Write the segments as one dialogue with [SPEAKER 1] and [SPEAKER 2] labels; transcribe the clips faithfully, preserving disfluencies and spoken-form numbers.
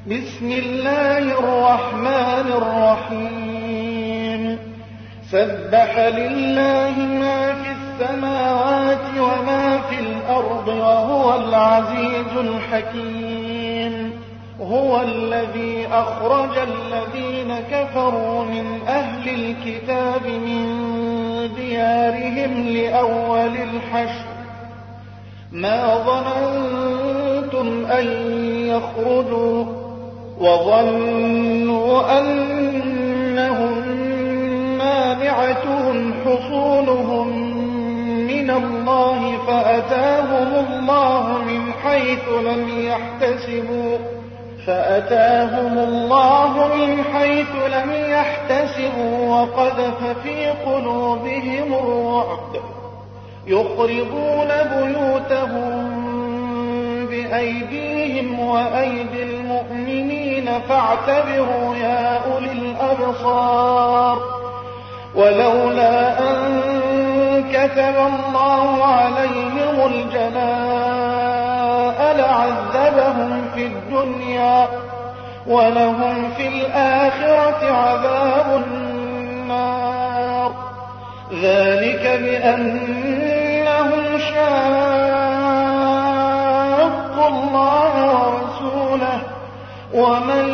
[SPEAKER 1] بسم الله الرحمن الرحيم سبح لله ما في السماوات وما في الأرض وهو العزيز الحكيم هو الذي أخرج الذين كفروا من أهل الكتاب من ديارهم لأول الحشر ما ظننتم أن يخرجوا وظنوا أنهم مانعتهم حصولهم من الله فأتاهم الله من حيث لم يحتسبوا فأتاهم الله من حيث لم يحتسبوا وقذف في قلوبهم الرعب يخربون بيوتهم بأيديهم وأيدي المؤمنين فاعتبروا يا أولي الأبصار ولولا أن كتب الله عليهم الجلاء لعذبهم في الدنيا ولهم في الآخرة عذاب النار ذلك بأنهم شاقوا الله ورسوله ومن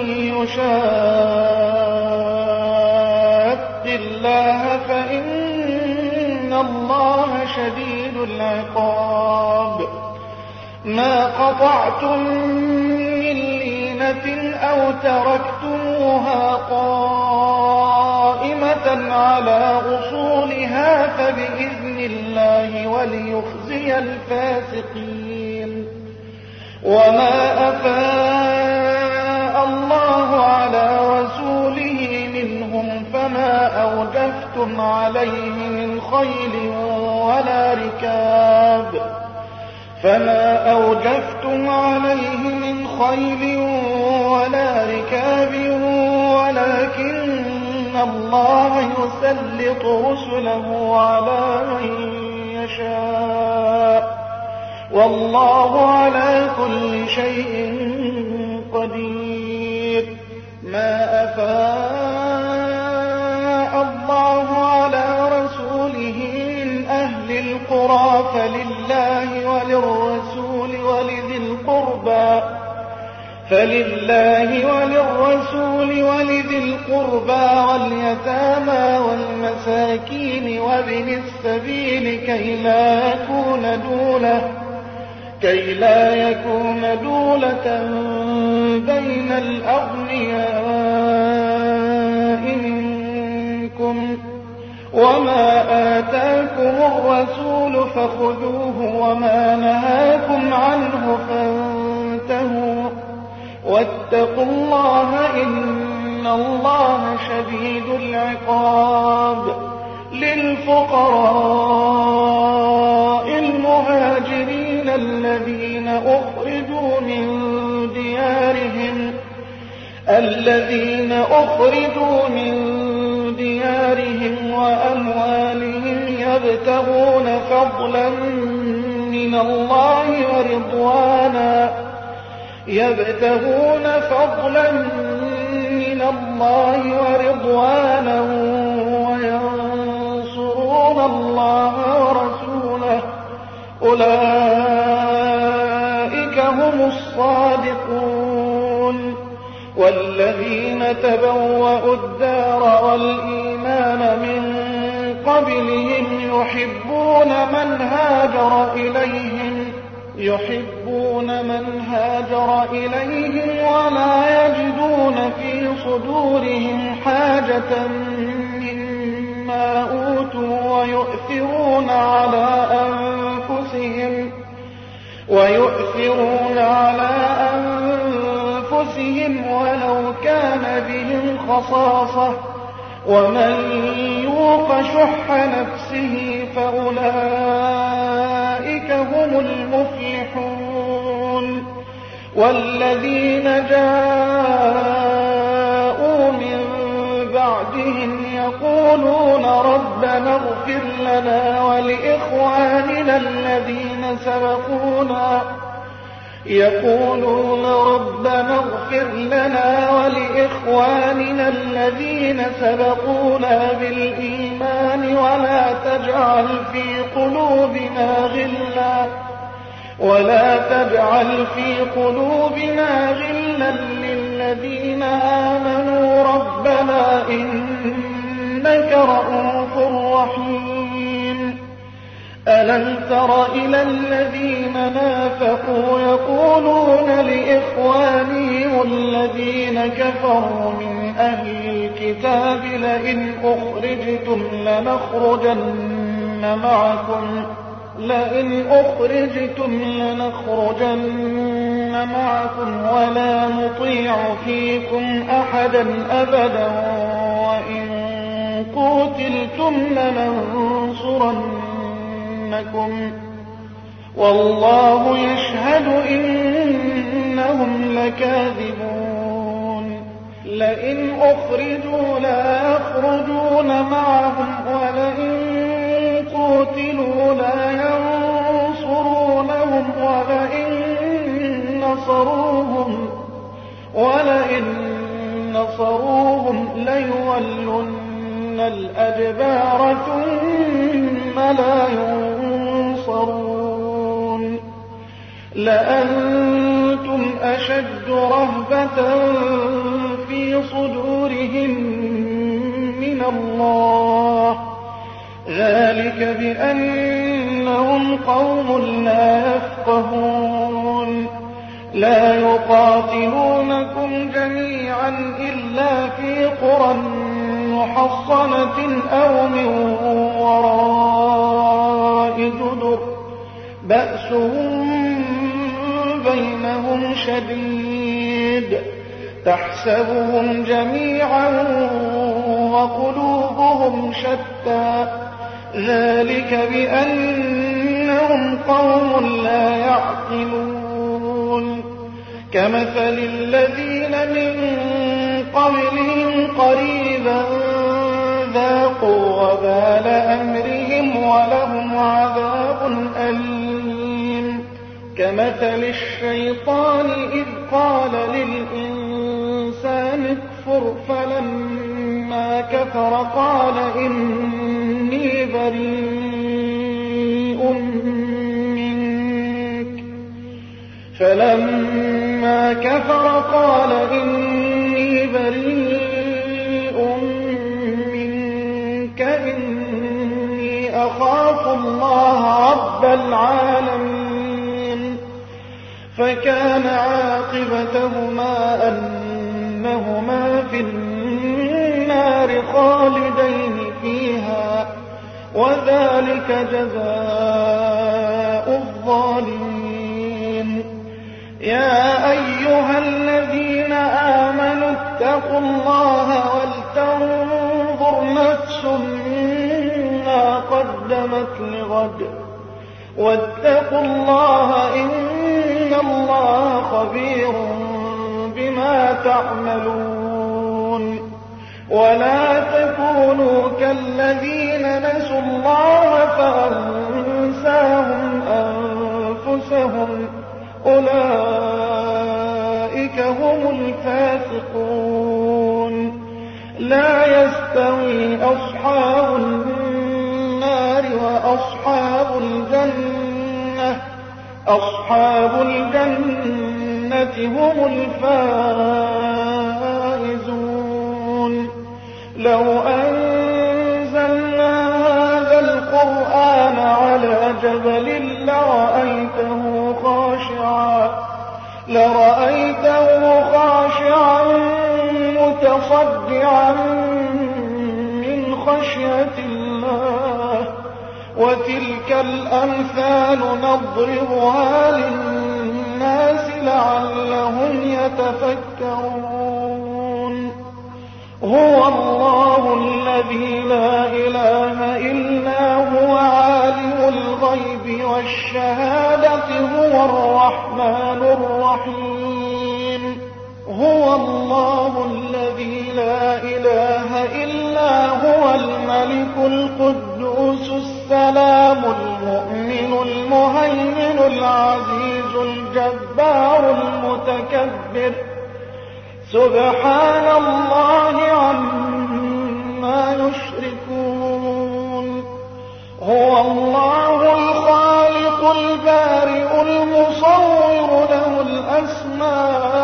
[SPEAKER 1] يشاق الله فإن الله شديد العقاب ما قطعتم من لينة أو تركتموها قائمة على أصولها فبإذن الله وليخزي الفاسقين وما أفاء الله على رسوله منهم فما أوجفتم عليه من خيل ولا ركاب فما أوجفتم عليه من خيل ولا ركاب ولكن الله يسلط رسله على من يشاء والله على كل شيء قدير ما أفاء الله على رسوله من أهل القرى فلله وللرسول ولذي القربى فلله وللرسول ولذي القربى واليتامى والمساكين وابن السبيل كي لا يكون دولة كي لا يكون دولة بين الأغنياء منكم وما آتاكم الرسول فخذوه وما نهاكم عنه فانتهوا واتقوا الله إن الله شديد العقاب للفقراء المهاجرين الذين أخرجوا من ديارهم الذين أخرجوا من ديارهم وأموالهم يبتغون فضلا من الله ورضوانا يبتغون فضلا من الله ورضوانا وينصرون الله ورسوله أولئك هم الصادقون والذين تبوأوا الدار والإيمان من قبلهم يحبون من هاجر إليهم يحبون من هاجر إليهم ولا يجدون في صدورهم حاجة مما أوتوا ويؤثرون على أنفسهم ويؤثرون على أنفسهم ولو كان بهم خصاصة ومن يوق شح نفسه فأولئك هم المفلحون والذين جاءوا من بعدهم يقولون ربنا اغفر لنا ولإخواننا الذين سبقونا يقولون ربنا اغفر لنا ولإخواننا الذين سبقونا بالإيمان ولا تجعل في قلوبنا غلا ولا تجعل في قلوبنا غلا للذين آمنوا ربنا إنك رءوف رحيم. ألم تر إلى الذين نافقوا يقولون لإخوانهم الذين كفروا من أهل الكتاب لئن أخرجتم لنخرجن معكم لئن أخرجتم لنخرجن معكم ولا نطيع فيكم أحدا أبدا وإن قتلتم لننصرنكم والله يشهد إنهم لكاذبون. لئن أخرجوا لا يخرجون معهم ولئن قتلوا لا ينصرونهم ولئن نصروهم ولئن نصروهم ليولن الأدبار ثم لا ينصرون. لأنتم أشد رهبة في صدورهم من الله ذلك بأنهم قوم لا يفقهون. لا يقاتلونكم جميعا إلا في قرى محصنة أو من وراء جدر بأسهم بينهم شديد تحسبهم جميعا وقلوبهم شتى ذلك بأنهم قوم لا يعقلون. كمثل الذين من قبلهم قريبا ذاقوا وبال أمرهم ولهم عذاب أليم. كمثل الشيطان إذ قال للإنسان اكفر فلما كفر قال إني بريء منك فلما كفر قال إني بريء منك إني أخاف الله رب العالمين. فكان عاقبتهما أنهما في النار خالدين فيها وذلك جزاء الظالمين. يا أيها الذين آمنوا اتقوا الله ولتنظر نفس ما قدمت لغد واتقوا الله إن الله خبير بما تعملون. ولا تكونوا كالذين نسوا الله فأنساهم أنفسهم أولئك هم الفاسقون. لا يستوي أصحاب النار وأصحاب الجنة أصحاب الجنة هم الفائزون. لو أنزلنا هذا القرآن على جبل لرأيته خاشعا لرأيته خاشعا متصدعا من خشية الله. وتلك الأمثال نضربها للناس لعلهم يتفكرون. هو الله الذي لا إله إلا هو عالم الغيب والشهادة هو الرحمن الرحيم. هو الله الذي لا إله إلا هو الملك القدوس السلام المؤمن المهيمن العزيز الجبار الجبار المتكبر سبحان الله عما يشركون هو الله الخالق البارئ المصور له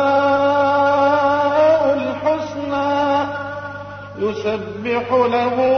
[SPEAKER 1] الأسماء الحسنى يسبح له